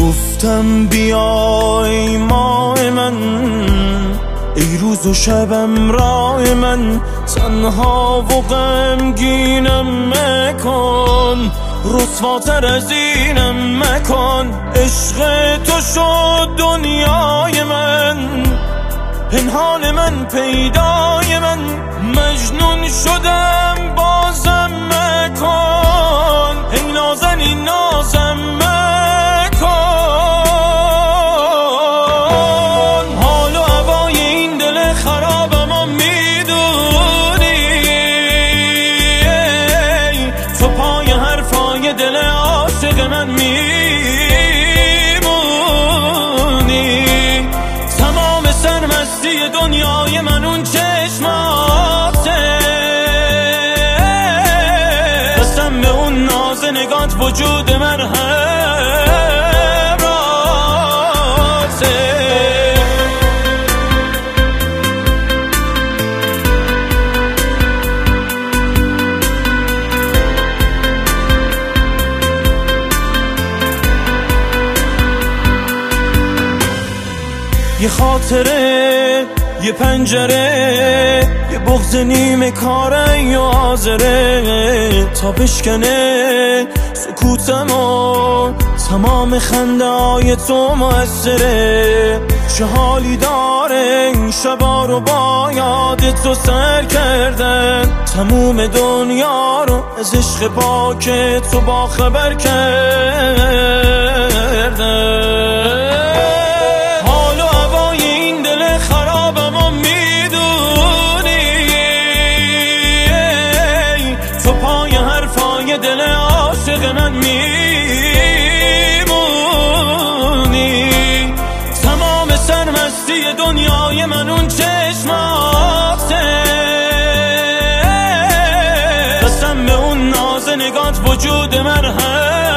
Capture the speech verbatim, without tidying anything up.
گفتم بیای ماه من، ای روز و شبم راه من، تنها و غمگینم مکن، رسواتر از اینم مکن. عشق تو شد دنیای من، پنهان من پیدای من، مجنون شدم بازم مکن، ای نازنین نازم مکن. حال و هوای این دل خرابم و میدونی، تو پای حرفای دل عاشق من میمونی. تمام سرمستی دنیای من اون چشماته، قسم به اون ناز نگات وجود من همراته. یه خاطره، یه پنجره، یه بغض نیمه کاره یا حاضره تا بشکنه سکوتم و تمام خنده های تو مؤثره. چه حالی داره این شبا رو با یاد تو سر کردن، تموم دنیا رو از عشق پاک تو با خبر کردن. دل عاشق من میمونی. تمام سرمستی دنیای من اون چشماته، قسم به اون ناز نگات وجود من هست